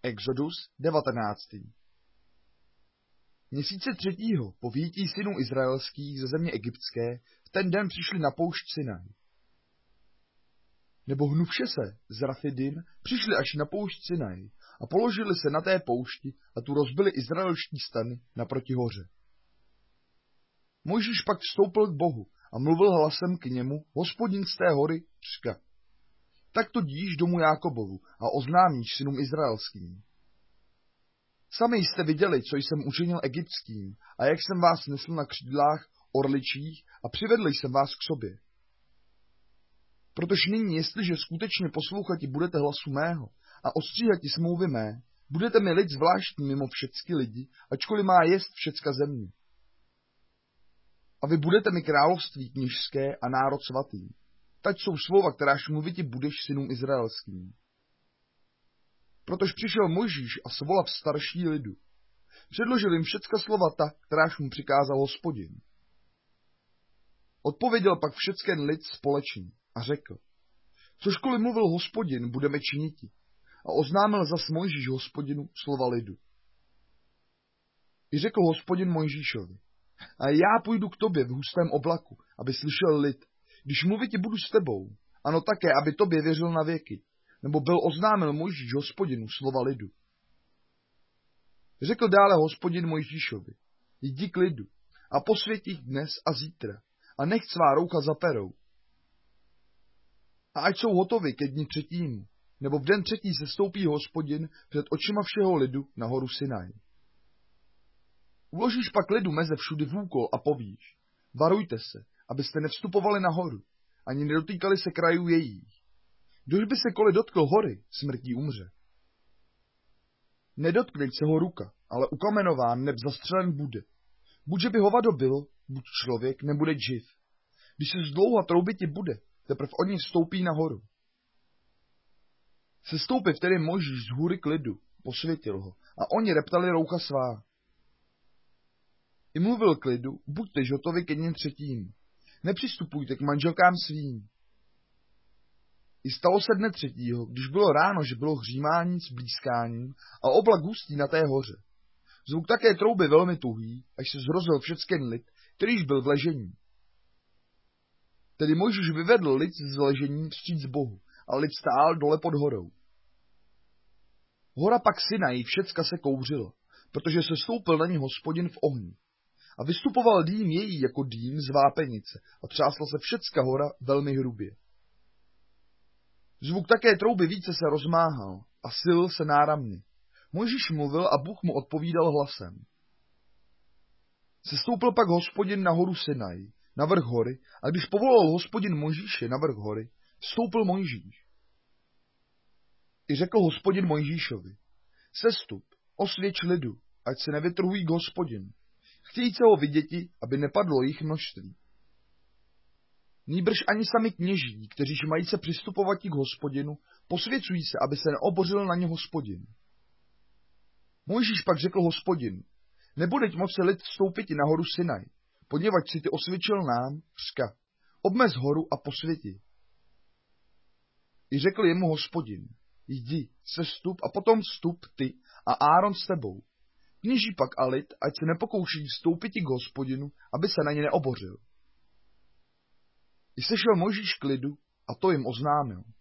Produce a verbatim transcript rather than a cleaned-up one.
Exodus devatenáctý. Měsíce třetího po vyjití synů izraelských ze země egyptské v ten den přišli na poušť Sinaj. Nebo hnuvše se z Rafidim přišli až na poušť Sinaj a položili se na té poušti a tu rozbili izraelští stany naproti hoře. Mojžíš pak vstoupil k Bohu a mluvil hlasem k němu, Hospodin z té hory řka. Tak to díš domu Jákobovu a oznámíš synům izraelským. Sami jste viděli, co jsem učinil egyptským a jak jsem vás nesl na křídlách orličích a přivedl jsem vás k sobě. Protože nyní, jestliže skutečně poslouchati budete hlasu mého a ostříhati smlouvy mé, budete mi lid zvláštní mimo všecky lidi, ačkoliv má jest všecka země. A vy budete mi království kněžské a národ svatý. Tať jsou slova, kteráž mluviti budeš synům izraelským. Protož přišel Mojžíš a svolal starší lidu. Předložil jim všecka slova ta, kteráž mu přikázal Hospodin. Odpověděl pak všecken lid společně a řekl, cožkoliv mluvil Hospodin, budeme činiti. A oznámil zas Mojžíš Hospodinu slova lidu. I řekl Hospodin Mojžíšovi, a já půjdu k tobě v hustém oblaku, aby slyšel lid, když mluviti budu s tebou, ano také, aby tobě věřil na věky, nebo byl oznámil Mojžíš Hospodinu slova lidu. Řekl dále Hospodin Mojžíšovi, jdi k lidu a posvěť jich dnes a zítra a nech svá roucha za perou. A ať jsou hotovi ke dni třetímu, nebo v den třetí se stoupí Hospodin před očima všeho lidu na horu Sinaj. Uložíš pak lidu meze všudy v úkol a povíš, varujte se, abyste nevstupovali na horu, ani nedotýkali se krajů jejích. Kdož by se koli dotkl hory, smrtí umře. Nedotkne se ho ruka, ale ukamenován neb zastřelen bude. Buďže by hovado bylo, buď člověk, nebude živ. Když se zdlouha troubiti bude, teprv oni vstoupí na horu. Sestoupí vtedy Mojžíš z hůry k lidu, posvětil ho, a oni reptali roucha svá. I mluvil k lidu, buďtež hotovi ke dním třetím. Nepřistupujte k manželkám svým. I stalo se dne třetího, když bylo ráno, že bylo hřímání s blízkáním a oblak hustý na té hoře. Zvuk také trouby velmi tuhý, až se zrozil všecken lid, kterýž byl v ležení. Tedy Mojžíš vyvedl lid z ležení vstříc Bohu a lid stál dole pod horou. Hora pak Sinaj všecka se kouřila, protože se stoupil na ní Hospodin v ohni. A vystupoval dým její jako dým z vápenice a třásla se všecka hora velmi hrubě. Zvuk také trouby více se rozmáhal a sil se náramně. Mojžíš mluvil a Bůh mu odpovídal hlasem. Sestoupil pak Hospodin na horu Sinaj, na vrch hory, a když povolal Hospodin Mojžíše na vrch hory, vstoupil Mojžíš. I řekl Hospodin Mojžíšovi, sestup, osvědč lidu, ať se nevytrhují k Hospodinu. Chtějí se ho viděti, aby nepadlo jich množství. Nýbrž ani sami kněží, kteříž mají se přistupovat k Hospodinu, posvěcují se, aby se neobořil na ně Hospodin. Mojžíš pak řekl Hospodinu, nebudeť moci lid vstoupiti na horu Sinaj, poněvadž si ty osvědčil nám, řka, obmez horu a posvěti. I řekl jemu Hospodin, jdi, sestup a potom vstup ty a Áron s tebou. Kněží pak a lid, ať se nepokouší vstoupiti k Hospodinu, aby se na ně neobořil. I sešel Mojžíš k lidu a to jim oznámil.